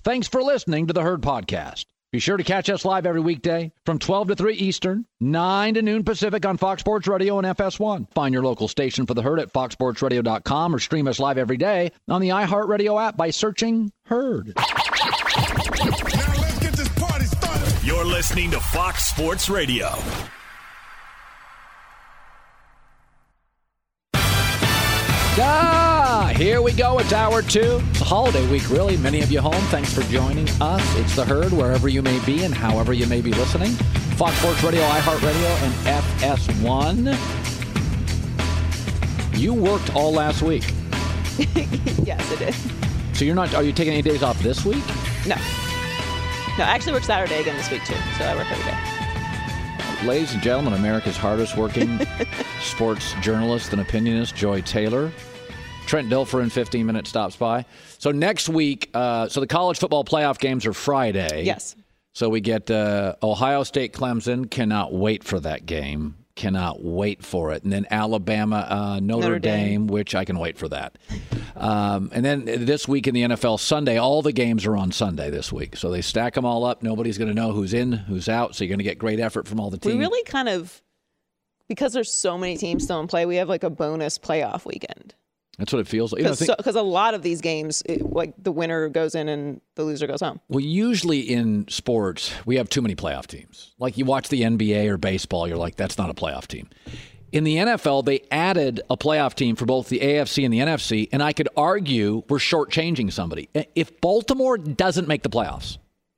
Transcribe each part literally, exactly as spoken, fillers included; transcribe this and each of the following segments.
Thanks for listening to the Herd Podcast. Be sure to catch us live every weekday from twelve to three Eastern, nine to noon Pacific on Fox Sports Radio and F S one. Find your local station for the Herd at fox sports radio dot com or stream us live every day on the iHeartRadio app by searching Herd. Now let's get this party started. You're listening to Fox Sports Radio. Ah, here we go. It's hour two. It's a holiday week, really. Many of you home. Thanks for joining us. It's the Herd, wherever you may be and however you may be listening. Fox Sports Radio, iHeartRadio, and F S one. You worked all last week. Yes, I did. So you're not, are you taking any days off this week? No. No, I actually work Saturday again this week, too. So I work every day. Ladies and gentlemen, America's hardest working sports journalist and opinionist, Joy Taylor. Trent Dilfer in fifteen minutes stops by. So next week, uh, so the college football playoff games are Friday. Yes. So we get uh, Ohio State, Clemson. Cannot wait for that game. Cannot wait for it. And then Alabama, uh, Notre, Notre Dame. Dame, which I can wait for that. Um, and then this week in the N F L, Sunday, all the games are on Sunday this week. So they stack them all up. Nobody's going to know who's in, who's out. So you're going to get great effort from all the teams. We really kind of, because there's so many teams still in play, we have like a bonus playoff weekend. That's what it feels like. Because you know, so, a lot of these games, it, like the winner goes in and the loser goes home. Well, usually in sports, we have too many playoff teams. Like you watch the N B A or baseball, you're like, that's not a playoff team. In the N F L, they added a playoff team for both the A F C and the N F C, and I could argue we're shortchanging somebody. If Baltimore doesn't make the playoffs,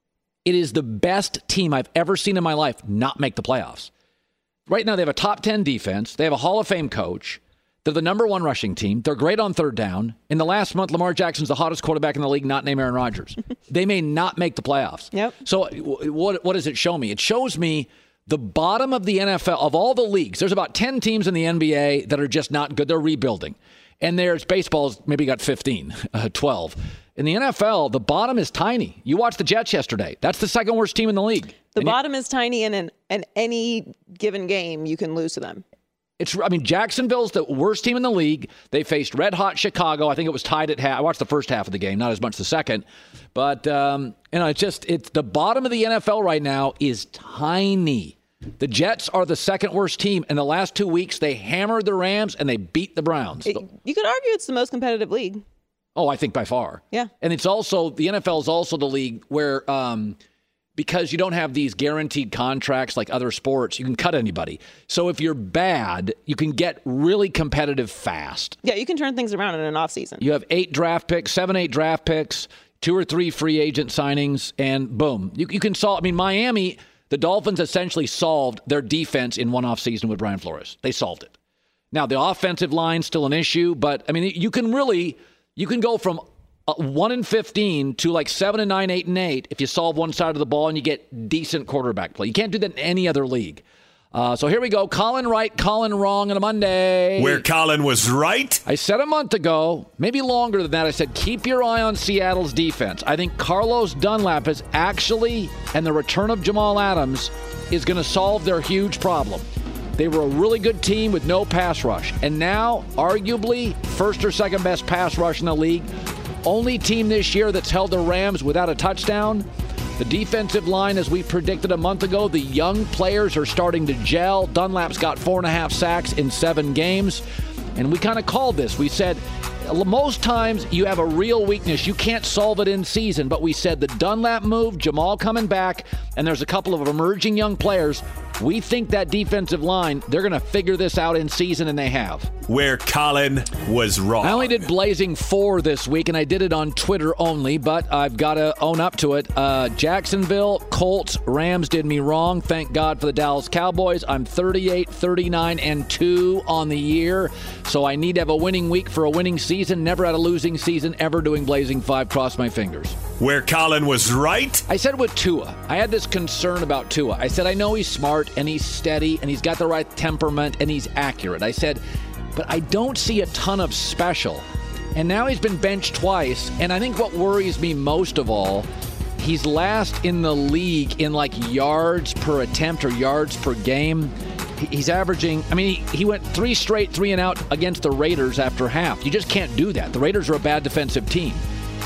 it is the best team I've ever seen in my life not make the playoffs. Right now, they have a top ten defense. They have a Hall of Fame coach. They're the number one rushing team. They're great on third down. In the last month, Lamar Jackson's the hottest quarterback in the league, not named Aaron Rodgers. They may not make the playoffs. Yep. So what, what does it show me? It shows me the bottom of the N F L, of all the leagues, there's about ten teams in the N B A that are just not good. They're rebuilding. And there's baseball's maybe got fifteen, uh, twelve. In the N F L, the bottom is tiny. You watched the Jets yesterday. That's the second worst team in the league. The and bottom it, is tiny, and in, in any given game, you can lose to them. It's, I mean, Jacksonville's the worst team in the league. They faced red-hot Chicago. I think it was tied at half. I watched the first half of the game, not as much the second. But, um, you know, it's just, it's the bottom of the N F L right now is tiny. The Jets are the second worst team. In the last two weeks, they hammered the Rams and they beat the Browns. It, you could argue it's the most competitive league. Oh, I think by far. Yeah. And it's also, the N F L is also the league where, um, because you don't have these guaranteed contracts like other sports, you can cut anybody. So if you're bad, you can get really competitive fast. Yeah, you can turn things around in an offseason. You have eight draft picks, seven, eight draft picks, two or three free agent signings, and boom. You, you can solve. I mean, Miami, the Dolphins essentially solved their defense in one offseason with Brian Flores. They solved it. Now, the offensive line's still an issue, but, I mean, you can really, you can go from Uh, one and fifteen to like seven and nine, eight and eight if you solve one side of the ball and you get decent quarterback play. You can't do that in any other league. Uh, so here we go. Colin right, Colin wrong on a Monday. Where Colin was right. I said a month ago, maybe longer than that, I said keep your eye on Seattle's defense. I think Carlos Dunlap is actually, and the return of Jamal Adams is going to solve their huge problem. They were a really good team with no pass rush. And now, arguably, first or second best pass rush in the league. Only team this year that's held the Rams without a touchdown. The defensive line, as we predicted a month ago, the young players are starting to gel. Dunlap's got four and a half sacks in seven games. And we kind of called this. We said, most times you have a real weakness. You can't solve it in season. But we said the Dunlap move, Jamal coming back, and there's a couple of emerging young players. We think that defensive line, they're going to figure this out in season, and they have. Where Colin was wrong. I only did Blazing four this week, and I did it on Twitter only, but I've got to own up to it. Uh, Jacksonville, Colts, Rams did me wrong. Thank God for the Dallas Cowboys. I'm thirty-eight, thirty-nine, and two on the year, so I need to have a winning week for a winning season. Never had a losing season ever doing Blazing five. Cross my fingers. Where Colin was right. I said with Tua, I had this concern about Tua. I said, I know he's smart, and he's steady, and he's got the right temperament, and he's accurate. I said, but I don't see a ton of special. And now he's been benched twice, and I think what worries me most of all, he's last in the league in like yards per attempt or yards per game. He's averaging, I mean, he, he went three straight three and out against the Raiders after half. You just can't do that. The Raiders are a bad defensive team.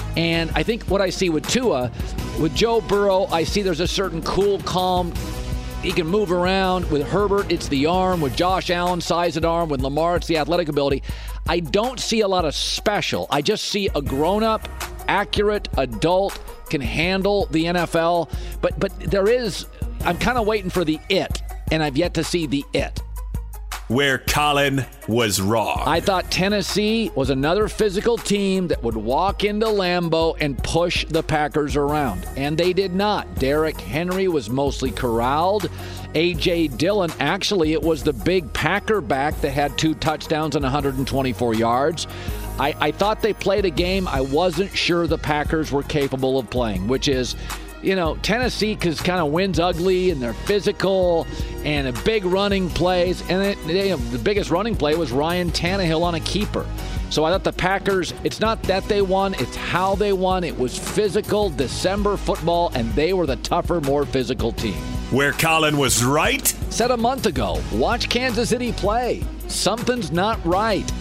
And I think what I see with Tua, with Joe Burrow, I see there's a certain cool, calm. He can move around. With Herbert, it's the arm. With Josh Allen, size and arm. With Lamar, it's the athletic ability. I don't see a lot of special. I just see a grown-up, accurate adult, can handle the N F L. But but there is, I'm kind of waiting for the it, and I've yet to see the it. Where Colin was wrong. I thought Tennessee was another physical team that would walk into Lambeau and push the Packers around, and they did not. Derrick Henry was mostly corralled. A J. Dillon, actually, it was the big Packer back that had two touchdowns and one hundred twenty-four yards. I, I thought they played a game I wasn't sure the Packers were capable of playing, which is, you know, Tennessee because kind of wins ugly and they're physical and a big running plays. And it, they, the biggest running play was Ryan Tannehill on a keeper. So I thought the Packers, it's not that they won, it's how they won. It was physical December football, and they were the tougher, more physical team. Where Colin was right. Said a month ago, watch Kansas City play. Something's not right.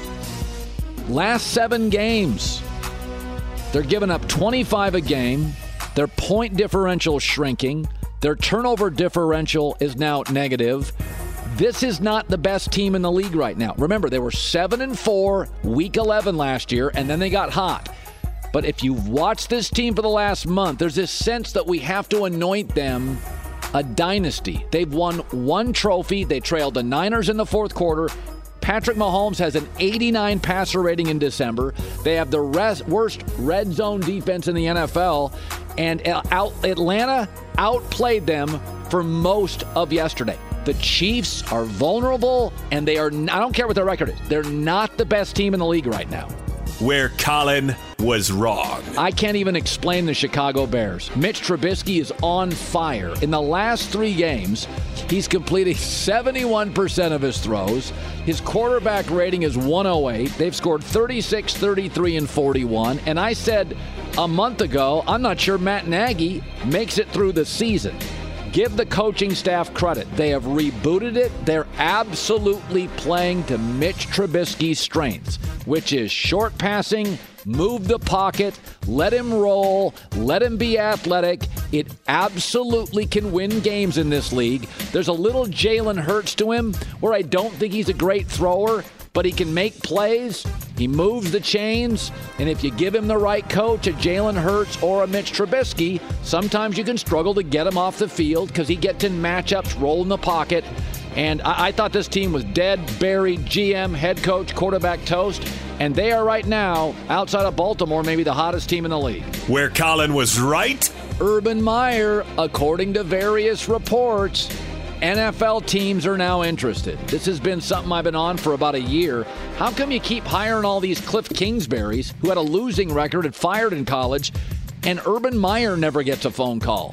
Last seven games, they're giving up twenty-five a game. Their point differential shrinking. Their turnover differential is now negative. This is not the best team in the league right now. Remember, they were seven and four, week eleven last year, and then they got hot. But if you've watched this team for the last month, there's this sense that we have to anoint them a dynasty. They've won one trophy. They trailed the Niners in the fourth quarter. Patrick Mahomes has an eighty-nine passer rating in December. They have the res- worst red zone defense in the N F L. And out, Atlanta outplayed them for most of yesterday. The Chiefs are vulnerable, and they are, I don't care what their record is, they're not the best team in the league right now. Where Colin was wrong. I can't even explain the Chicago Bears. Mitch Trubisky is on fire. In the last three games, he's completing seventy-one percent of his throws. His quarterback rating is one oh eight. They've scored thirty-six, thirty-three, and forty-one. And I said a month ago, I'm not sure Matt Nagy makes it through the season. Give the coaching staff credit. They have rebooted it. They're absolutely playing to Mitch Trubisky's strengths, which is short passing, move the pocket, let him roll, let him be athletic. It absolutely can win games in this league. There's a little Jalen Hurts to him where I don't think he's a great thrower, but he can make plays. He moves the chains, and if you give him the right coach, a Jalen Hurts or a Mitch Trubisky, sometimes you can struggle to get him off the field because he gets in matchups, roll in the pocket. And I, I thought this team was dead, buried, G M, head coach, quarterback toast, and they are right now, outside of Baltimore, maybe the hottest team in the league. Where Colin was right. Urban Meyer, according to various reports, N F L teams are now interested. This has been something I've been on for about a year. How come you keep hiring all these Cliff Kingsburys who had a losing record and fired in college, and Urban Meyer never gets a phone call?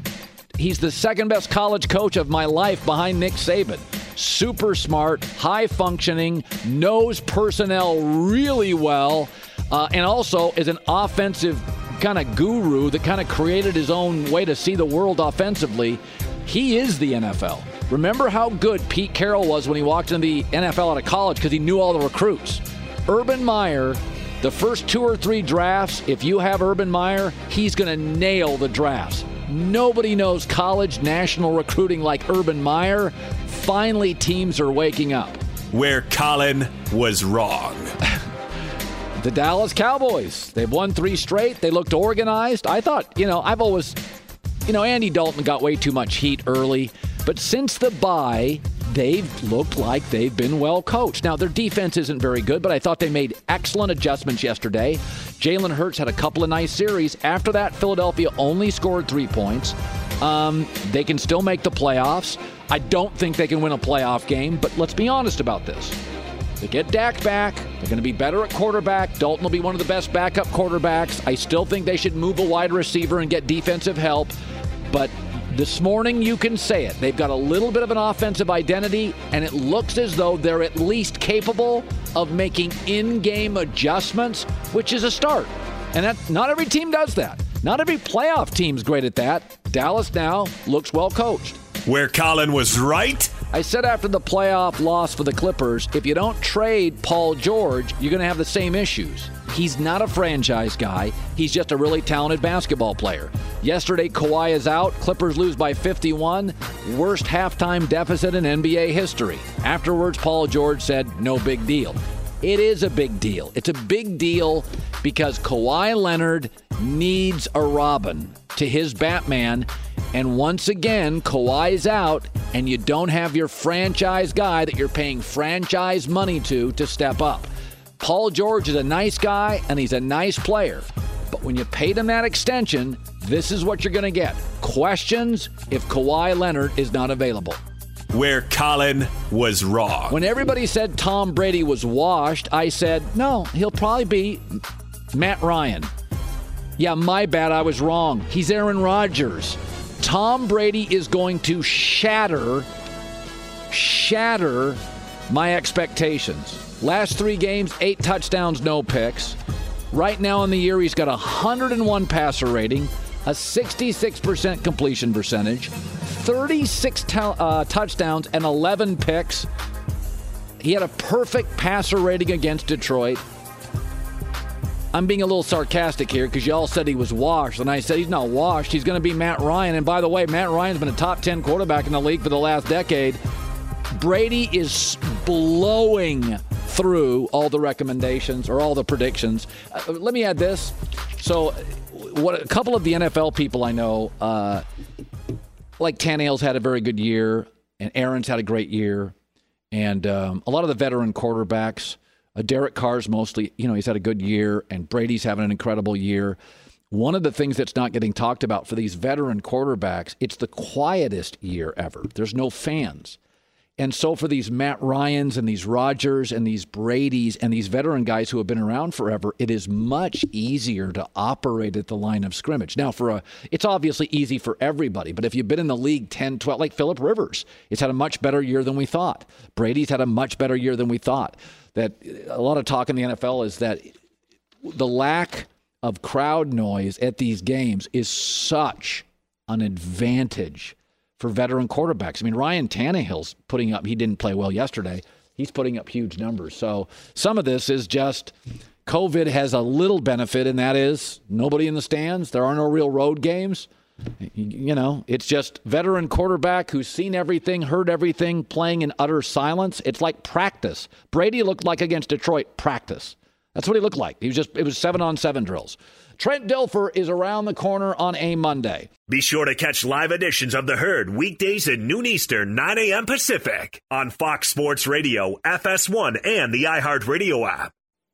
He's the second best college coach of my life behind Nick Saban. Super smart, high functioning, knows personnel really well, uh, and also is an offensive kind of guru that kind of created his own way to see the world offensively. He is the N F L. Remember how good Pete Carroll was when he walked into the N F L out of college because he knew all the recruits. Urban Meyer, the first two or three drafts, if you have Urban Meyer, he's going to nail the drafts. Nobody knows college national recruiting like Urban Meyer. Finally, teams are waking up. Where Colin was wrong. The Dallas Cowboys. They've won three straight. They looked organized. I thought, you know, I've always... You know, Andy Dalton got way too much heat early, but since the bye, they've looked like they've been well coached. Now, their defense isn't very good, but I thought they made excellent adjustments yesterday. Jalen Hurts had a couple of nice series. After that, Philadelphia only scored three points. Um, they can still make the playoffs. I don't think they can win a playoff game, but let's be honest about this. They get Dak back. They're going to be better at quarterback. Dalton will be one of the best backup quarterbacks. I still think they should move a wide receiver and get defensive help. But this morning, you can say it. They've got a little bit of an offensive identity, and it looks as though they're at least capable of making in-game adjustments, which is a start. And that, not every team does that. Not every playoff team's great at that. Dallas now looks well coached. Where Colin was right. I said after the playoff loss for the Clippers, if you don't trade Paul George, you're going to have the same issues. He's not a franchise guy. He's just a really talented basketball player. Yesterday, Kawhi is out. Clippers lose by fifty-one. Worst halftime deficit in N B A history. Afterwards, Paul George said, no big deal. It is a big deal. It's a big deal because Kawhi Leonard needs a Robin to his Batman. And once again, Kawhi's out, and you don't have your franchise guy that you're paying franchise money to to step up. Paul George is a nice guy, and he's a nice player. But when you paid him that extension, this is what you're going to get. Questions if Kawhi Leonard is not available. Where Colin was wrong. When everybody said Tom Brady was washed, I said, no, he'll probably be Matt Ryan. Yeah, my bad, I was wrong. He's Aaron Rodgers. Tom Brady is going to shatter, shatter my expectations. Last three games, eight touchdowns, no picks. Right now in the year, he's got a one hundred one passer rating, a sixty-six percent completion percentage, thirty-six t- uh, touchdowns, and eleven picks. He had a perfect passer rating against Detroit. I'm being a little sarcastic here because you all said he was washed, and I said he's not washed. He's going to be Matt Ryan. And by the way, Matt Ryan's been a top ten quarterback in the league for the last decade. Brady is blowing through all the recommendations or all the predictions. Uh, let me add this. So what a couple of the N F L people I know, uh, like Tannehill's had a very good year, and Aaron's had a great year, and um, a lot of the veteran quarterbacks, Uh, Derek Carr's mostly, you know, he's had a good year, and Brady's having an incredible year. One of the things that's not getting talked about for these veteran quarterbacks, it's the quietest year ever. There's no fans. And so for these Matt Ryans and these Rodgers and these Bradys and these veteran guys who have been around forever, it is much easier to operate at the line of scrimmage. Now, for a, it's obviously easy for everybody, but if you've been in the league ten, twelve, like Phillip Rivers, it's had a much better year than we thought. Brady's had a much better year than we thought. That a lot of talk in the N F L is that the lack of crowd noise at these games is such an advantage for veteran quarterbacks. I mean, Ryan Tannehill's putting up, he didn't play well yesterday. He's putting up huge numbers. So some of this is just COVID has a little benefit, and that is nobody in the stands. There are no real road games. You know, it's just veteran quarterback who's seen everything, heard everything, playing in utter silence. It's like practice. Brady looked like against Detroit practice. That's what he looked like. He was just, it was seven on seven drills. Trent Dilfer is around the corner on a Monday. Be sure to catch live editions of The Herd weekdays at noon Eastern, nine a.m. Pacific on Fox Sports Radio, F S one, and the iHeartRadio app.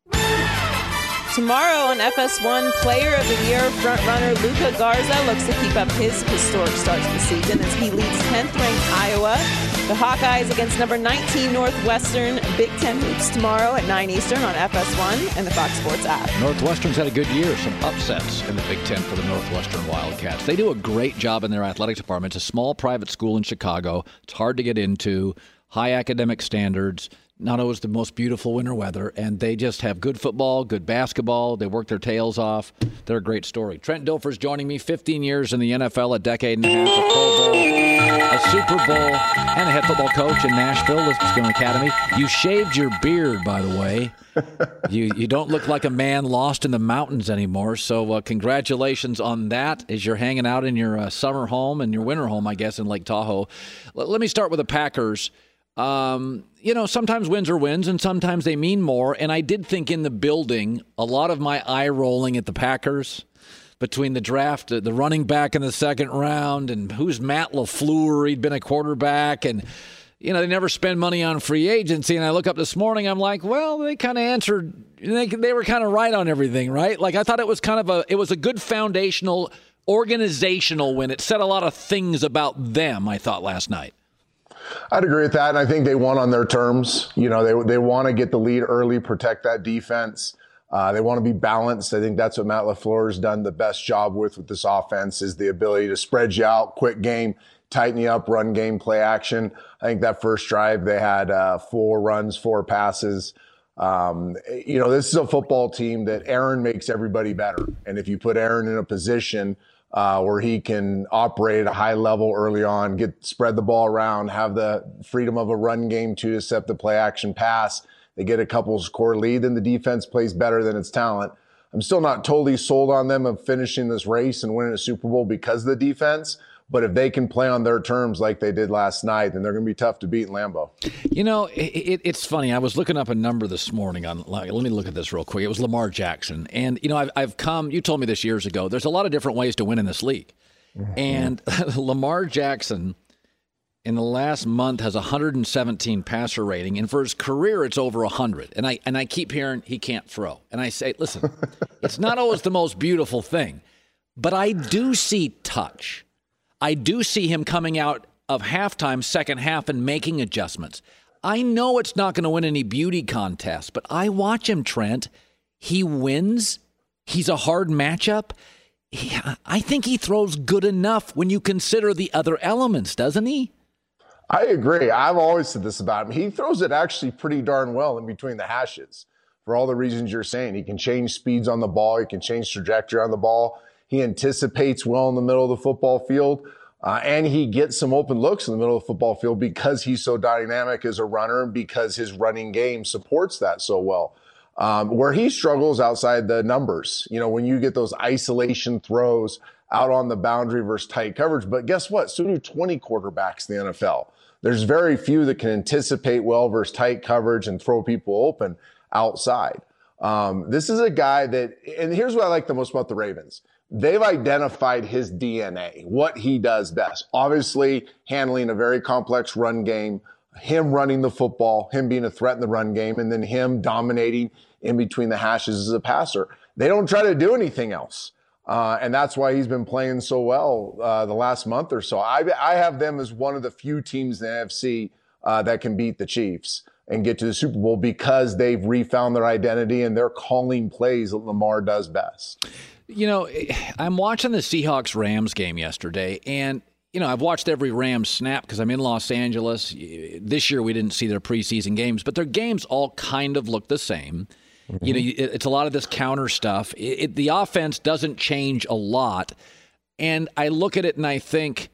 Tomorrow on F S one, Player of the Year frontrunner Luka Garza looks to keep up his historic start to the season as he leads tenth-ranked Iowa. The Hawkeyes against number nineteen Northwestern. Big Ten hoops tomorrow at nine Eastern on F S one and the Fox Sports app. Northwestern's had a good year. Some upsets in the Big Ten for the Northwestern Wildcats. They do a great job in their athletics department. It's a small private school in Chicago. It's hard to get into. High academic standards. Not always the most beautiful winter weather, and they just have good football, good basketball. They work their tails off. They're a great story. Trent Dilfer's joining me. fifteen years in the N F L, a decade and a half, a Pro Bowl, a Super Bowl, and a head football coach in Nashville, Lipscomb Academy. You shaved your beard, by the way. You you don't look like a man lost in the mountains anymore, so uh, congratulations on that as you're hanging out in your uh, summer home and your winter home, I guess, in Lake Tahoe. L- let me start with the Packers. Um, you know, sometimes wins are wins, and sometimes they mean more. And I did think in the building, a lot of my eye rolling at the Packers between the draft, the running back in the second round, and who's Matt LaFleur? He'd been a quarterback, and you know they never spend money on free agency. And I look up this morning, I'm like, well, they kind of answered. They they were kind of right on everything, right? Like I thought it was kind of a it was a good foundational, organizational win. It said a lot of things about them. I thought last night. I'd agree with that, and I think they won on their terms. You know, they they want to get the lead early, protect that defense. Uh, they want to be balanced. I think that's what Matt LaFleur has done the best job with with this offense is the ability to spread you out, quick game, tighten you up, run game, play action. I think that first drive they had uh, four runs, four passes. Um, you know, this is a football team that Aaron makes everybody better, and if you put Aaron in a position Uh, where he can operate at a high level early on, get spread the ball around, have the freedom of a run game too to set the play action pass, They get a couple score lead, then the defense plays better than its talent. I'm still not totally sold on them of finishing this race and winning a Super Bowl because of the defense. But if they can play on their terms like they did last night, then they're going to be tough to beat in Lambeau. You know, it, it, it's funny. I was looking up a number this morning on, like, let me look at this real quick. It was Lamar Jackson. And, you know, I've, I've come, you told me this years ago, there's a lot of different ways to win in this league. Mm-hmm. And Lamar Jackson in the last month has one hundred seventeen passer rating. And for his career, it's over one hundred. And I, and I keep hearing he can't throw. And I say, listen, it's not always the most beautiful thing, but I do see touch. I do see him coming out of halftime, second half, and making adjustments. I know it's not going to win any beauty contests, but I watch him, Trent. He wins. He's a hard matchup. He, I think he throws good enough when you consider the other elements, doesn't he? I agree. I've always said this about him. He throws it actually pretty darn well in between the hashes for all the reasons you're saying. He can change speeds on the ball. He can change trajectory on the ball. He anticipates well in the middle of the football field, uh, and he gets some open looks in the middle of the football field because he's so dynamic as a runner and because his running game supports that so well. Um, where he struggles outside the numbers, you know, when you get those isolation throws out on the boundary versus tight coverage. But guess what? So do twenty quarterbacks in the N F L. There's very few that can anticipate well versus tight coverage and throw people open outside. Um, this is a guy that, and here's what I like the most about the Ravens. They've identified his D N A, what he does best. Obviously, handling a very complex run game, him running the football, him being a threat in the run game, and then him dominating in between the hashes as a passer. They don't try to do anything else. Uh, and that's why he's been playing so well uh, the last month or so. I, I have them as one of the few teams in the N F C uh, that can beat the Chiefs and get to the Super Bowl because they've refound their identity and they're calling plays that Lamar does best. You know, I'm watching the Seahawks-Rams game yesterday, and, you know, I've watched every Rams snap because I'm in Los Angeles. This year we didn't see their preseason games, but their games all kind of look the same. Mm-hmm. You know, it's a lot of this counter stuff. It, it, the offense doesn't change a lot, and I look at it and I think,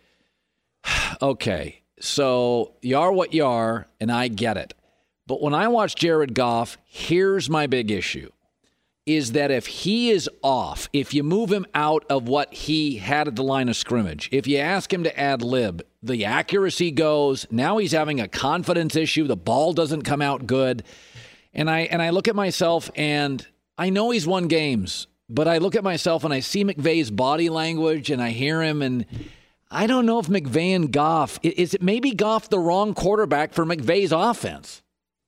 okay, so you are what you are, and I get it. But when I watch Jared Goff, here's my big issue. Is that if he is off, if you move him out of what he had at the line of scrimmage, if you ask him to ad lib, the accuracy goes. Now he's having a confidence issue. The ball doesn't come out good. And I and I look at myself, and I know he's won games, but I look at myself and I see McVay's body language, and I hear him, and I don't know if McVay and Goff, is it maybe Goff the wrong quarterback for McVay's offense?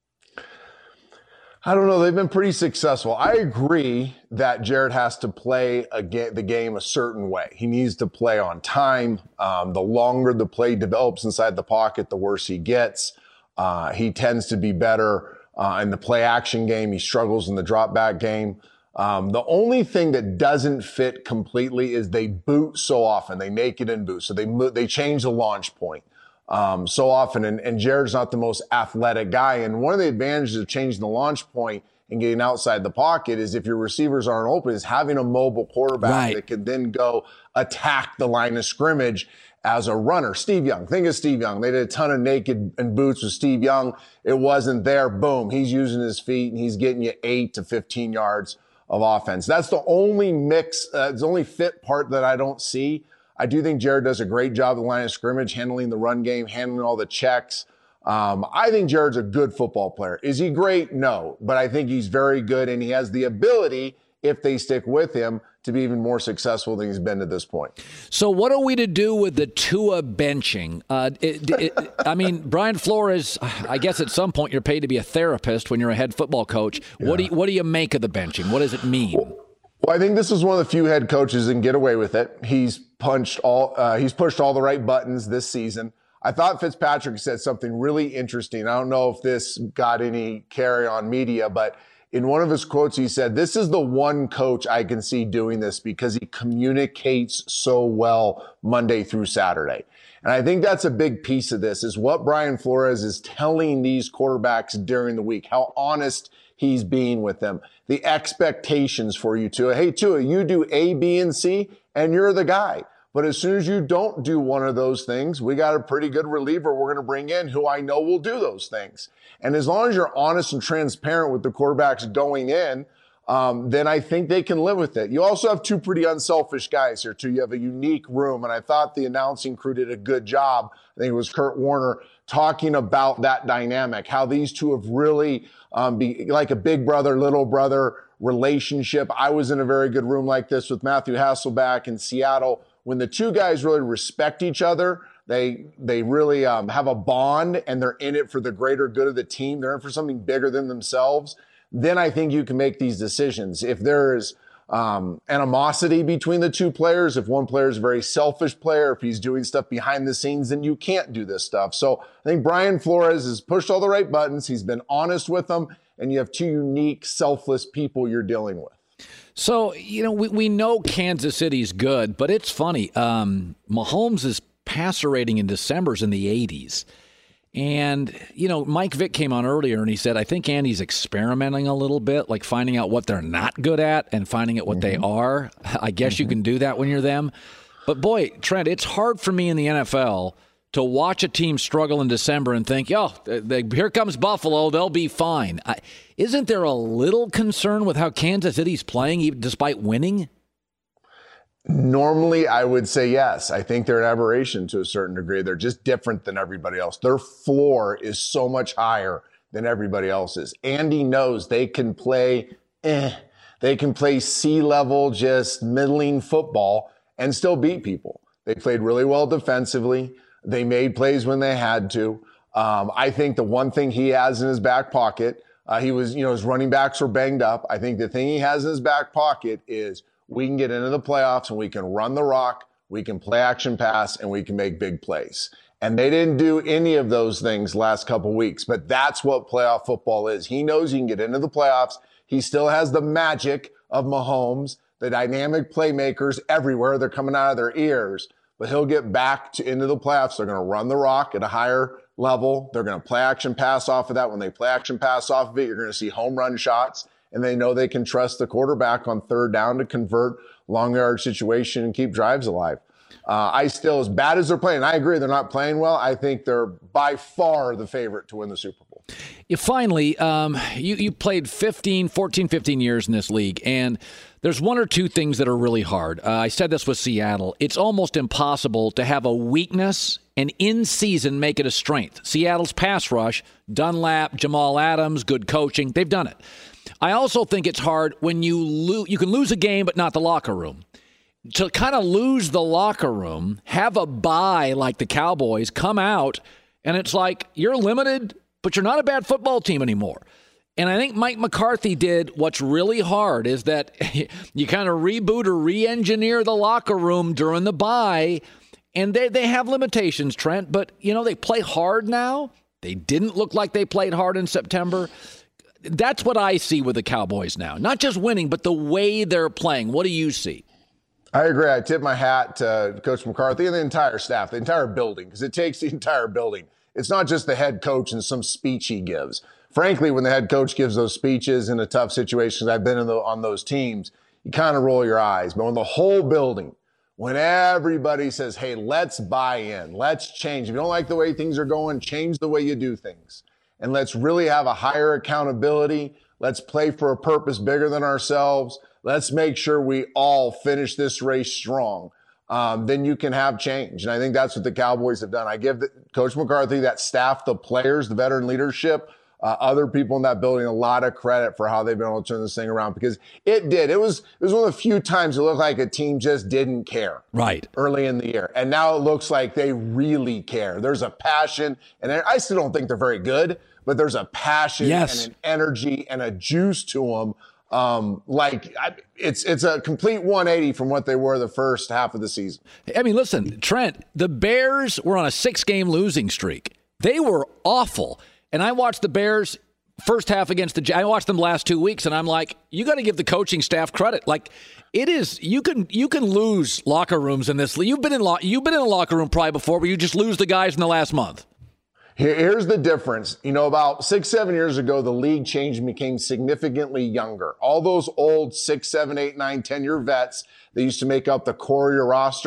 I don't know. They've been pretty successful. I agree that Jared has to play a ga- the game a certain way. He needs to play on time. Um, the longer the play develops inside the pocket, the worse he gets. Uh, he tends to be better uh, in the play action game. He struggles in the drop back game. Um, the only thing that doesn't fit completely is they boot so often. They naked and boot. So they mo- they change the launch point. Um, so often, and, and Jared's not the most athletic guy. And one of the advantages of changing the launch point and getting outside the pocket is if your receivers aren't open, is having a mobile quarterback right. that can then go attack the line of scrimmage as a runner. Steve Young, think of Steve Young. They did a ton of naked and boots with Steve Young. It wasn't there. Boom. He's using his feet and he's getting you eight to fifteen yards of offense. That's the only mix, uh, it's the only fit part that I don't see. I do think Jared does a great job at the line of scrimmage, handling the run game, handling all the checks. Um, I think Jared's a good football player. Is he great? No. But I think he's very good, and he has the ability, if they stick with him, to be even more successful than he's been to this point. So what are we to do with the Tua benching? Uh, it, it, I mean, Brian Flores, I guess at some point you're paid to be a therapist when you're a head football coach. Yeah. What do you, what do you make of the benching? What does it mean? Well, Well, I think this is one of the few head coaches that can get away with it. He's punched all, uh, he's pushed all the right buttons this season. I thought Fitzpatrick said something really interesting. I don't know if this got any carry on media, but in one of his quotes, he said, "This is the one coach I can see doing this because he communicates so well Monday through Saturday." And I think that's a big piece of this is what Brian Flores is telling these quarterbacks during the week, how honest he's being with them. The expectations for you, Tua. Hey, Tua, you do A, B, and C, and you're the guy. But as soon as you don't do one of those things, we got a pretty good reliever we're going to bring in who I know will do those things. And as long as you're honest and transparent with the quarterbacks going in, um, then I think they can live with it. You also have two pretty unselfish guys here, too. You have a unique room, and I thought the announcing crew did a good job. I think it was Kurt Warner talking about that dynamic, how these two have really um, be like a big brother, little brother relationship. I was in a very good room like this with Matthew Hasselbeck in Seattle. When the two guys really respect each other, they they really um, have a bond, and they're in it for the greater good of the team. They're in for something bigger than themselves. Then I think you can make these decisions. If there is um, animosity between the two players, if one player is a very selfish player, if he's doing stuff behind the scenes, then you can't do this stuff. So I think Brian Flores has pushed all the right buttons. He's been honest with them, and you have two unique, selfless people you're dealing with. So, you know, we, we know Kansas City's good, but it's funny. Um, Mahomes' passer rating in December is in the eighties. And, you know, Mike Vick came on earlier and he said, I think Andy's experimenting a little bit, like finding out what they're not good at and finding out what mm-hmm. they are. I guess mm-hmm. you can do that when you're them. But, boy, Trent, it's hard for me in the N F L to watch a team struggle in December and think, oh, they, here comes Buffalo, they'll be fine. I, isn't there a little concern with how Kansas City's playing, even despite winning? Normally, I would say yes. I think they're an aberration to a certain degree. They're just different than everybody else. Their floor is so much higher than everybody else's. Andy knows they can play, eh, they can play C-level, just middling football and still beat people. They played really well defensively. They made plays when they had to. Um, I think the one thing he has in his back pocket, uh, he was, you know, his running backs were banged up. I think the thing he has in his back pocket is we can get into the playoffs and we can run the rock, we can play action pass, and we can make big plays. And they didn't do any of those things last couple weeks, but that's what playoff football is. He knows he can get into the playoffs. He still has the magic of Mahomes, the dynamic playmakers everywhere. They're coming out of their ears. But he'll get back to into the playoffs. They're going to run the rock at a higher level. They're going to play action pass off of that. When they play action pass off of it, you're going to see home run shots. And they know they can trust the quarterback on third down to convert long yard situation and keep drives alive. Uh, I still, as bad as they're playing, I agree they're not playing well. I think they're by far the favorite to win the Super Bowl. Yeah, finally, um, you, you played fifteen, fourteen, fifteen years in this league, and there's one or two things that are really hard. Uh, I said this with Seattle. It's almost impossible to have a weakness and in season make it a strength. Seattle's pass rush, Dunlap, Jamal Adams, good coaching, they've done it. I also think it's hard when you lo- you can lose a game but not the locker room. To kind of lose the locker room, have a bye like the Cowboys, come out, and it's like you're limited, but you're not a bad football team anymore. And I think Mike McCarthy did what's really hard is that you kind of reboot or re-engineer the locker room during the bye, and they, they have limitations, Trent, but, you know, they play hard now. They didn't look like they played hard in September. That's what I see with the Cowboys now. Not just winning, but the way they're playing. What do you see? I agree. I tip my hat to Coach McCarthy and the entire staff, the entire building, because it takes the entire building. It's not just the head coach and some speech he gives. Frankly, when the head coach gives those speeches in a tough situation, I've been in the, on those teams, you kind of roll your eyes. But when the whole building, when everybody says, hey, let's buy in, let's change. If you don't like the way things are going, change the way you do things. And let's really have a higher accountability. Let's play for a purpose bigger than ourselves. Let's make sure we all finish this race strong. Um, then you can have change. And I think that's what the Cowboys have done. I give the, Coach McCarthy, that staff, the players, the veteran leadership, uh, other people in that building, a lot of credit for how they've been able to turn this thing around, because it did. It was, it was one of the few times it looked like a team just didn't care. Right. Early in the year. And now it looks like they really care. There's a passion, and I still don't think they're very good, but there's a passion yes. and an energy and a juice to them. Um, like I, it's, it's a complete one eighty from what they were the first half of the season. I mean, listen, Trent, the Bears were on a six game losing streak. They were awful. And I watched the Bears first half against the, I watched them last two weeks and I'm like, you got to give the coaching staff credit. Like it is, you can, you can lose locker rooms in this league. You've been in, lo- you've been in a locker room probably before where you just lose the guys in the last month. Here's the difference. You know, about six, seven years ago, the league changed and became significantly younger. All those old six, seven, eight, nine, ten year vets that used to make up the core of your roster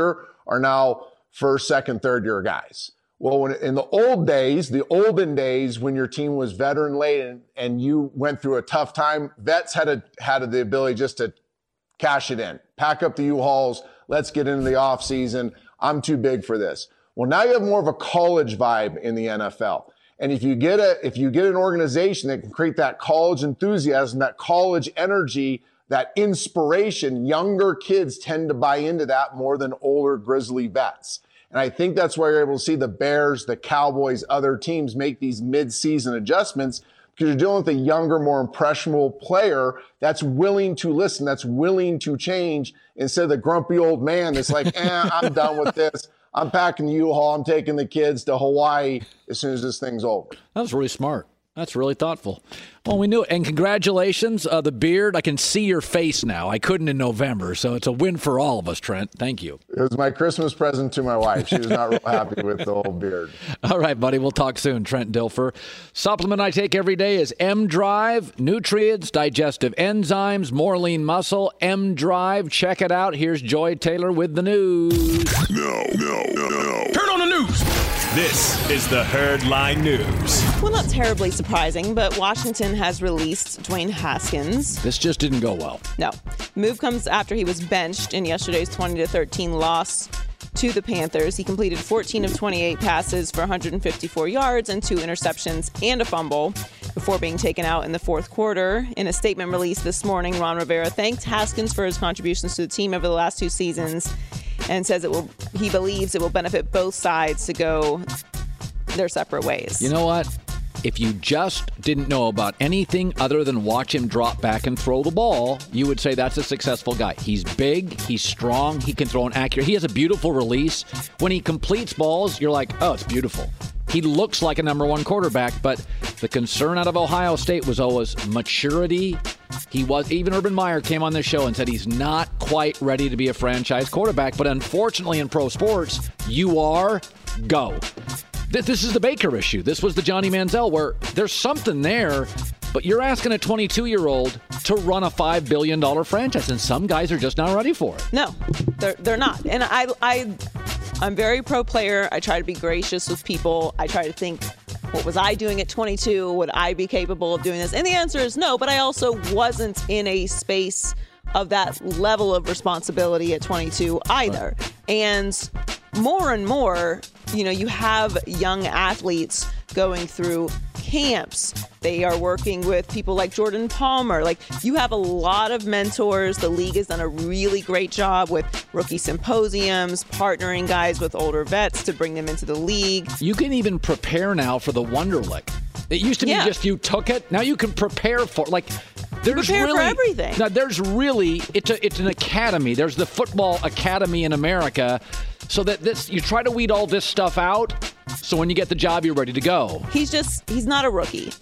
are now first, second, third year guys. Well, when, in the old days, the olden days, when your team was veteran laden and you went through a tough time, vets had a, had the ability just to cash it in, pack up the U-Hauls, let's get into the offseason. I'm too big for this. Well, now you have more of a college vibe in the N F L. And if you get a, if you get an organization that can create that college enthusiasm, that college energy, that inspiration, younger kids tend to buy into that more than older grizzly vets. And I think that's why you're able to see the Bears, the Cowboys, other teams make these mid-season adjustments, because you're dealing with a younger, more impressionable player that's willing to listen, that's willing to change, instead of the grumpy old man that's like, eh, I'm done with this. I'm packing the U-Haul. I'm taking the kids to Hawaii as soon as this thing's over. That was really smart. That's really thoughtful. Well, we knew it. And congratulations. Uh, the beard, I can see your face now. I couldn't in November, so it's a win for all of us, Trent. Thank you. It was my Christmas present to my wife. She was not real happy with the old beard. All right, buddy. We'll talk soon. Trent Dilfer. Supplement I take every day is M-Drive. Nutrients, digestive enzymes, more lean muscle. M-Drive. Check it out. Here's Joy Taylor with the news. No, no, no, no. Turn on the news. This is the Herd Line News. Well, not terribly surprising, but Washington has released Dwayne Haskins. This just didn't go well. No. Move comes after he was benched in yesterday's twenty to thirteen loss to the Panthers. He completed fourteen of twenty-eight passes for one hundred fifty-four yards and two interceptions and a fumble before being taken out in the fourth quarter. In a statement released this morning, Ron Rivera thanked Haskins for his contributions to the team over the last two seasons and says it will. He believes it will benefit both sides to go their separate ways. You know what? If you just didn't know about anything other than watch him drop back and throw the ball, you would say that's a successful guy. He's big, he's strong, he can throw an accurate. He has a beautiful release. When he completes balls, you're like, oh, it's beautiful. He looks like a number one quarterback, but the concern out of Ohio State was always maturity. He was, even Urban Meyer came on this show and said he's not quite ready to be a franchise quarterback, but unfortunately in pro sports, you are, go. This is the Baker issue. This was the Johnny Manziel, where there's something there, but you're asking a twenty-two-year-old to run a five billion dollars franchise, and some guys are just not ready for it. No, they're, they're not. And I, I, I'm very pro-player. I try to be gracious with people. I try to think, what was I doing at twenty-two? Would I be capable of doing this? And the answer is no, but I also wasn't in a space of that level of responsibility at twenty-two either. Right. And more and more, you know, you have young athletes going through camps. They are working with people like Jordan Palmer. Like, you have a lot of mentors. The league has done a really great job with rookie symposiums, partnering guys with older vets to bring them into the league. You can even prepare now for the Wonderlic. It used to be yeah. just you took it. Now you can prepare for, like, there's prepare really, for everything. Now there's really, it's a, it's an academy. There's the football academy in America, so that this, you try to weed all this stuff out, so when you get the job, you're ready to go. He's just, he's not a rookie.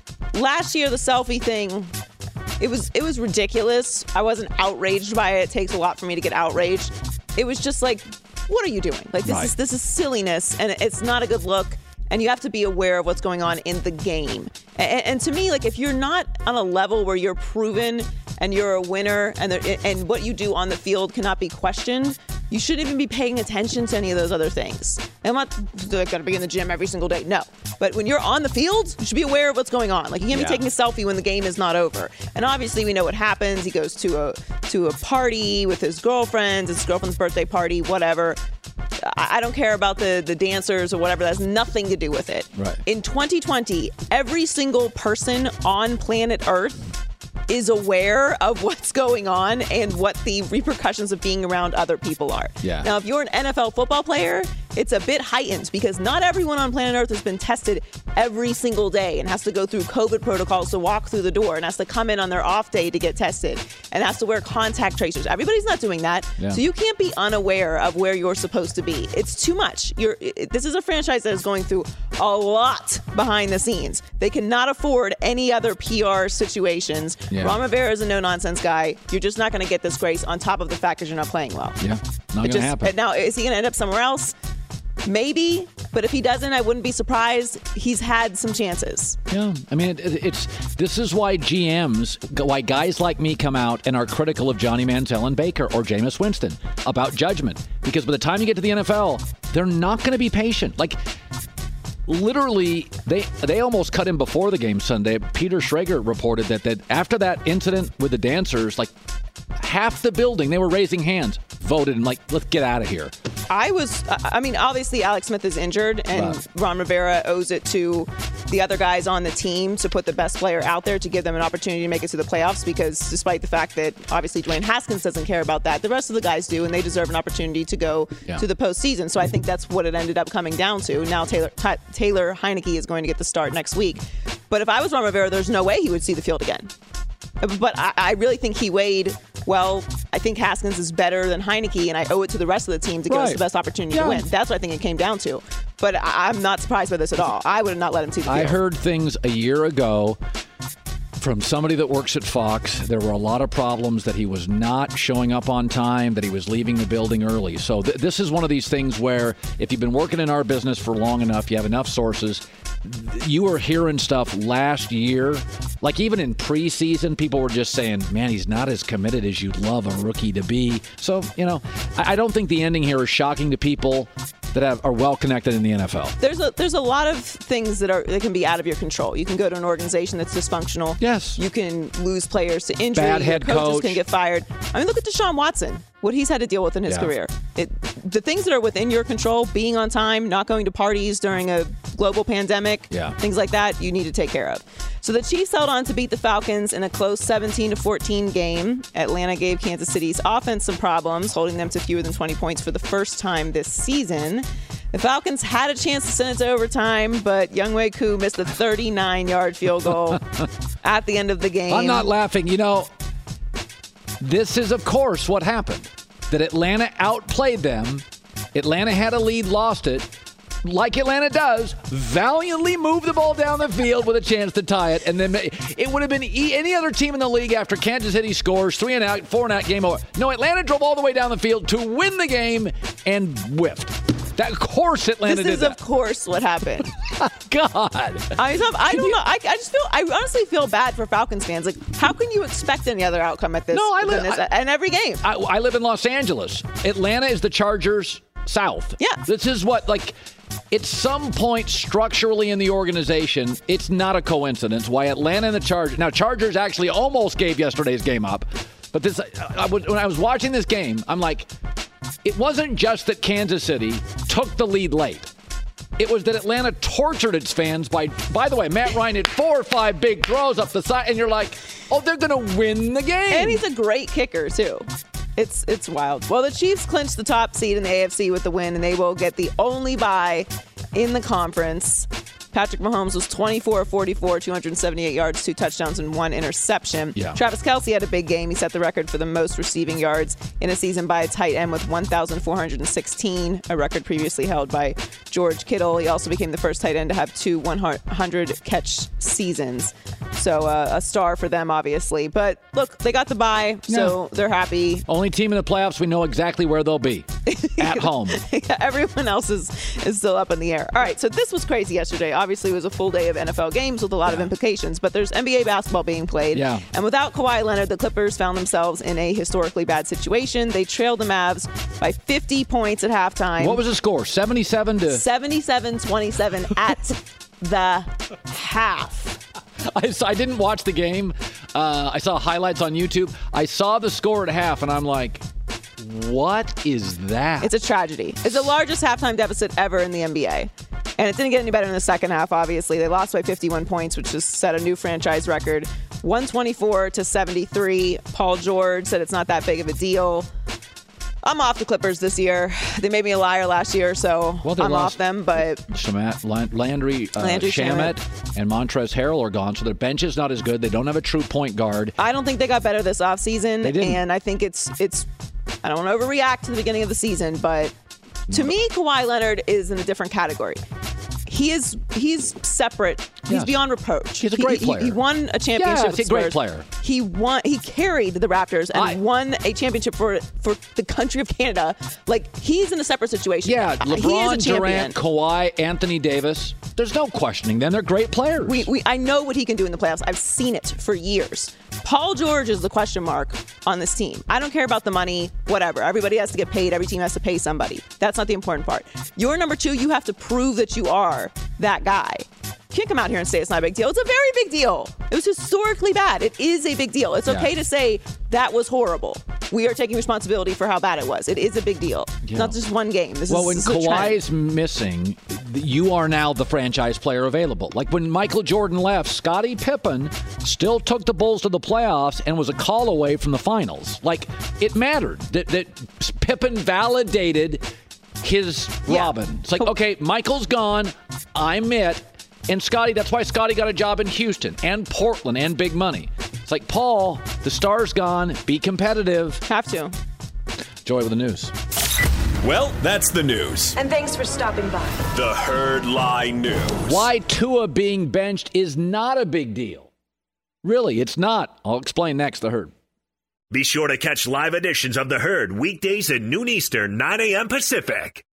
Last year, the selfie thing, it was, it was ridiculous. I wasn't outraged by it. It takes a lot for me to get outraged. It was just like, what are you doing? Like, this right. is, this is silliness, and it's not a good look. And you have to be aware of what's going on in the game. And, and to me, like, if you're not on a level where you're proven and you're a winner and there, and what you do on the field cannot be questioned, you shouldn't even be paying attention to any of those other things. I'm not going to be in the gym every single day. No. But when you're on the field, you should be aware of what's going on. Like, you can't yeah. be taking a selfie when the game is not over. And obviously, we know what happens. He goes to a to a party with his girlfriend, his girlfriend's birthday party, whatever. I don't care about the, the dancers or whatever. That has nothing to do with it. Right. In twenty twenty, every single person on planet Earth is aware of what's going on and what the repercussions of being around other people are. Yeah. Now, if you're an N F L football player, it's a bit heightened because not everyone on planet Earth has been tested every single day and has to go through COVID protocols to walk through the door and has to come in on their off day to get tested and has to wear contact tracers. Everybody's not doing that. Yeah. So you can't be unaware of where you're supposed to be. It's too much. You're, it, this is a franchise that is going through a lot behind the scenes. They cannot afford any other P R situations. Yeah. Ron Rivera is a no-nonsense guy. You're just not going to get this grace on top of the fact that you're not playing well. Yeah, not going to happen. Now, is he going to end up somewhere else? Maybe, But if he doesn't, I wouldn't be surprised. He's had some chances. Yeah, I mean, it, it, it's this is why G Ms, why guys like me come out and are critical of Johnny Manziel and Baker or Jameis Winston about judgment. Because by the time you get to the N F L, they're not going to be patient. Like, literally, they they almost cut him before the game Sunday. Peter Schrager reported that, that after that incident with the dancers, like, half the building, they were raising hands, voted, and like, let's get out of here. I was, I mean, obviously Alex Smith is injured, and right. Ron Rivera owes it to the other guys on the team to put the best player out there to give them an opportunity to make it to the playoffs, because despite the fact that obviously Dwayne Haskins doesn't care about that, the rest of the guys do, and they deserve an opportunity to go yeah. to the postseason. So I think that's what it ended up coming down to. Now Taylor, T- Taylor Heineke is going to get the start next week. But if I was Ron Rivera, there's no way he would see the field again. But I, I really think he weighed, well, I think Haskins is better than Heineke, and I owe it to the rest of the team to give right. us the best opportunity yeah. to win. That's what I think it came down to. But I, I'm not surprised by this at all. I would have not let him see the field. I heard things a year ago from somebody that works at Fox. There were a lot of problems that he was not showing up on time, that he was leaving the building early. So th- this is one of these things where if you've been working in our business for long enough, you have enough sources. You were hearing stuff last year, like even in preseason, people were just saying, man, he's not as committed as you'd love a rookie to be. So, you know, I, I don't think the ending here is shocking to people that have, are well connected in the N F L. There's a there's a lot of things that are that can be out of your control. You can go to an organization that's dysfunctional. Yes. You can lose players to injury. Bad head Your coaches coach. can get fired. I mean, look at Deshaun Watson. What he's had to deal with in his Yeah. career. It, the things that are within your control, being on time, not going to parties during a global pandemic, yeah. things like that, you need to take care of. So the Chiefs held on to beat the Falcons in a close seventeen to fourteen game. Atlanta gave Kansas City's offense some problems, holding them to fewer than twenty points for the first time this season. The Falcons had a chance to send it to overtime, but Younghoe Koo missed a thirty-nine-yard field goal at the end of the game. I'm not laughing. You know, this is, of course, what happened. That Atlanta outplayed them. Atlanta had a lead, lost it. Like Atlanta does, valiantly moved the ball down the field with a chance to tie it. And then it would have been any other team in the league after Kansas City scores, three and out, four and out, game over. No, Atlanta drove all the way down the field to win the game and whiffed. That, of course, Atlanta this did is, that. of course, what happened. God. I, I don't know. I, I just feel, I honestly feel bad for Falcons fans. Like, how can you expect any other outcome at this? No, I than li- this I- and every game. I, I live in Los Angeles. Atlanta is the Chargers South. Yeah. This is what, like, at some point structurally in the organization, it's not a coincidence why Atlanta and the Chargers. Now, Chargers actually almost gave yesterday's game up. But this, I, I, when I was watching this game, I'm like, it wasn't just that Kansas City took the lead late. It was that Atlanta tortured its fans by, by the way, Matt Ryan had four or five big throws up the side, and you're like, oh, they're going to win the game. And he's a great kicker, too. It's it's wild. Well, the Chiefs clinched the top seed in the A F C with the win, and they will get the only bye in the conference. Patrick Mahomes was twenty-four of forty-four, two hundred seventy-eight yards, two touchdowns, and one interception. Yeah. Travis Kelce had a big game. He set the record for the most receiving yards in a season by a tight end with one thousand four hundred sixteen, a record previously held by George Kittle. He also became the first tight end to have two one hundred catch seasons. So uh, a star for them, obviously. But look, they got the bye, so Yeah. they're happy. Only team in the playoffs, we know exactly where they'll be. At home. Yeah, everyone else is, is still up in the air. All right, so this was crazy yesterday. Obviously, it was a full day of N F L games with a lot Yeah. of implications, but there's N B A basketball being played. Yeah. And without Kawhi Leonard, the Clippers found themselves in a historically bad situation. They trailed the Mavs by fifty points at halftime. What was the score? seventy-seven to seventy-seven twenty-seven at the half. I, saw, I didn't watch the game. Uh, I saw highlights on YouTube. I saw the score at half, and I'm like, what is that? It's a tragedy. It's the largest halftime deficit ever in the N B A. And it didn't get any better in the second half, obviously. They lost by fifty-one points, which just set a new franchise record. one twenty-four to seventy-three. Paul George said it's not that big of a deal. I'm off the Clippers this year. They made me a liar last year, so Well, they I'm lost- off them. But Shamat, Lan- Landry, uh, Landry Shamet, and Montrezl Harrell are gone, so their bench is not as good. They don't have a true point guard. I don't think they got better this offseason. They didn't. And I think it's it's I don't want to overreact to the beginning of the season, but to me, Kawhi Leonard is in a different category. he is he's separate. He's Yes. beyond reproach. He's a great he, player. He, he won a championship. Yes, with he's a great Spurs. player. He won. He carried the Raptors and I- won a championship for for the country of Canada. Like, he's in a separate situation. Yeah, he is a LeBron, champion. Durant, Kawhi, Anthony Davis. There's no questioning them. They're great players. We, we, I know what he can do in the playoffs. I've seen it for years. Paul George is the question mark on this team. I don't care about the money, whatever. Everybody has to get paid. Every team has to pay somebody. That's not the important part. You're number two. You have to prove that you are that guy. You can't come out here and say it's not a big deal. It's a very big deal. It was historically bad. It is a big deal. It's okay Yeah. to say that was horrible. We are taking responsibility for how bad it was. It is a big deal. It's Yeah. not just one game. This Well, is, when this is a Kawhi trend. is missing, you are now the franchise player available. Like when Michael Jordan left, Scottie Pippen still took the Bulls to the playoffs and was a call away from the finals. Like, it mattered that, that Pippen validated his Yeah. Robin. It's like, okay, Michael's gone. I'm it. And Scottie, that's why Scottie got a job in Houston and Portland and big money. It's like, Paul, the star's gone. Be competitive. Have to. Joy with the news. Well, that's the news. And thanks for stopping by. The Herd Lie News. Why Tua being benched is not a big deal. Really, it's not. I'll explain next, The Herd. Be sure to catch live editions of The Herd weekdays at noon Eastern, nine a.m. Pacific.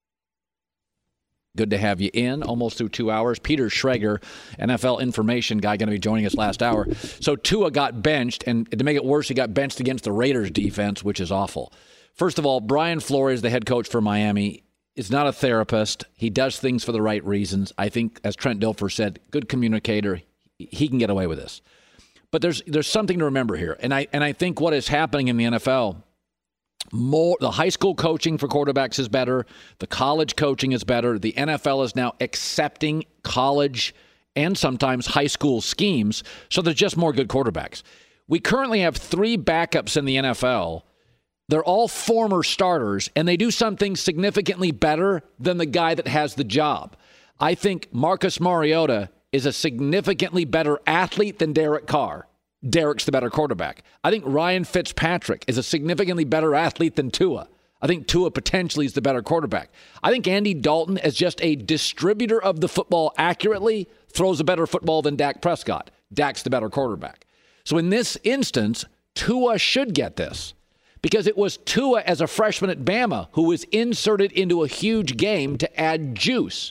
Good to have you in, almost through two hours. Peter Schrager, N F L information guy, going to be joining us last hour. So Tua got benched, and to make it worse, he got benched against the Raiders defense, which is awful. First of all, Brian Flores, the head coach for Miami, is not a therapist. He does things for the right reasons. I think, as Trent Dilfer said, good communicator. He can get away with this. But there's there's something to remember here, and I and I think what is happening in the N F L. More the high school coaching for quarterbacks is better. The college coaching is better. The N F L is now accepting college and sometimes high school schemes, so there's just more good quarterbacks. We currently have three backups in the N F L. They're all former starters, and they do something significantly better than the guy that has the job. I think Marcus Mariota is a significantly better athlete than Derek Carr. Derek's the better quarterback. I think Ryan Fitzpatrick is a significantly better athlete than Tua. I think Tua potentially is the better quarterback. I think Andy Dalton, as just a distributor of the football accurately, throws a better football than Dak Prescott. Dak's the better quarterback. So in this instance, Tua should get this because it was Tua as a freshman at Bama who was inserted into a huge game to add juice.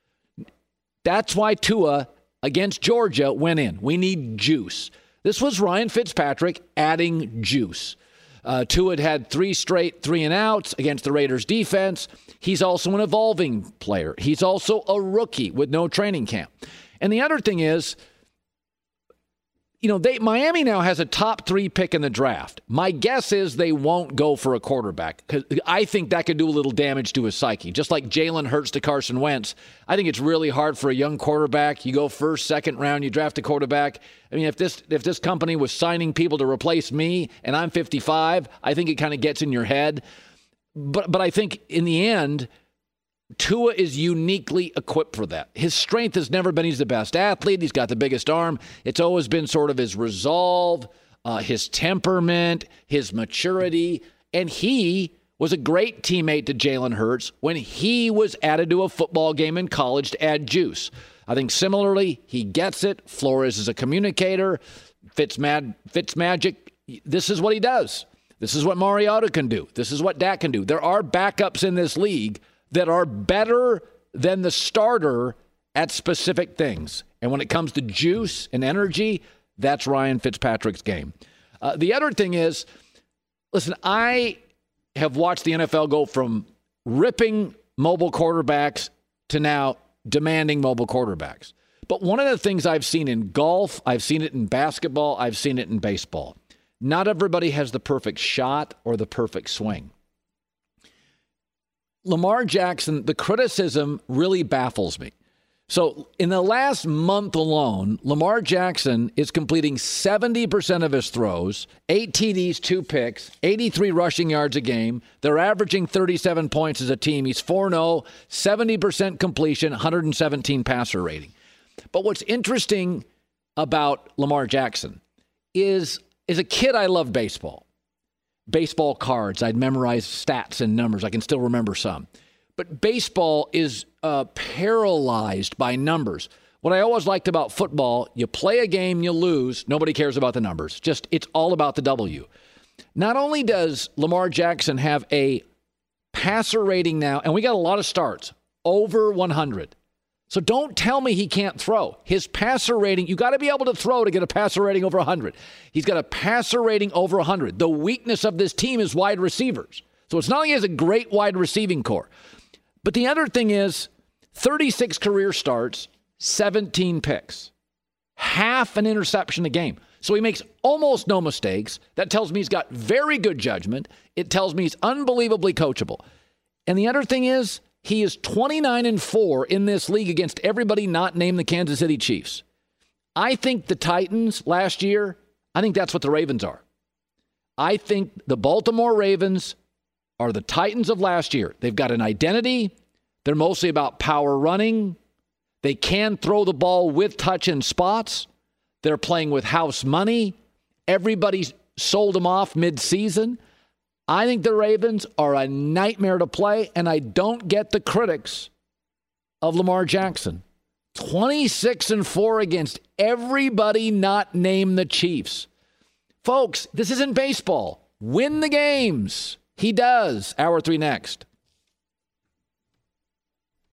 That's why Tua against Georgia went in. We need juice. This was Ryan Fitzpatrick adding juice. Uh, Tua had had three straight three and outs against the Raiders defense. He's also an evolving player. He's also a rookie with no training camp. And the other thing is, you know, they Miami now has a top three pick in the draft. My guess is they won't go for a quarterback because I think that could do a little damage to his psyche. Just like Jalen Hurts to Carson Wentz, I think it's really hard for a young quarterback. You go first, second round, you draft a quarterback. I mean, if this if this company was signing people to replace me and I'm fifty-five, I think it kind of gets in your head. But but I think in the end, Tua is uniquely equipped for that. His strength has never been he's the best athlete. He's got the biggest arm. It's always been sort of his resolve, uh, his temperament, his maturity. And he was a great teammate to Jalen Hurts when he was added to a football game in college to add juice. I think similarly, he gets it. Flores is a communicator. Fitzmag- Fitzmagic, this is what he does. This is what Mariota can do. This is what Dak can do. There are backups in this league that are better than the starter at specific things. And when it comes to juice and energy, that's Ryan Fitzpatrick's game. Uh, the other thing is, listen, I have watched the N F L go from ripping mobile quarterbacks to now demanding mobile quarterbacks. But one of the things I've seen in golf, I've seen it in basketball, I've seen it in baseball. Not everybody has the perfect shot or the perfect swing. Lamar Jackson, the criticism really baffles me. So in the last month alone, Lamar Jackson is completing seventy percent of his throws, eight T Ds, two picks, eighty-three rushing yards a game. They're averaging thirty-seven points as a team. He's four and oh, seventy percent completion, one hundred seventeen passer rating. But what's interesting about Lamar Jackson is, as a kid, I loved baseball. Baseball cards. I'd memorize stats and numbers. I can still remember some. But baseball is uh, paralyzed by numbers. What I always liked about football, you play a game, you lose, nobody cares about the numbers. Just, it's all about the W. Not only does Lamar Jackson have a passer rating now, and we got a lot of starts, over one hundred. So don't tell me he can't throw. His passer rating, you got to be able to throw to get a passer rating over one hundred. He's got a passer rating over one hundred. The weakness of this team is wide receivers. So it's not like he has a great wide receiving core. But the other thing is thirty-six career starts, seventeen picks, half an interception a game. So he makes almost no mistakes. That tells me he's got very good judgment. It tells me he's unbelievably coachable. And the other thing is, he is twenty-nine and four in this league against everybody not named the Kansas City Chiefs. I think the Titans last year, I think that's what the Ravens are. I think the Baltimore Ravens are the Titans of last year. They've got an identity. They're mostly about power running. They can throw the ball with touch in spots. They're playing with house money. Everybody's sold them off mid-season. I think the Ravens are a nightmare to play, and I don't get the critics of Lamar Jackson. twenty-six and four against everybody not named the Chiefs. Folks, this isn't baseball. Win the games. He does. Hour three next.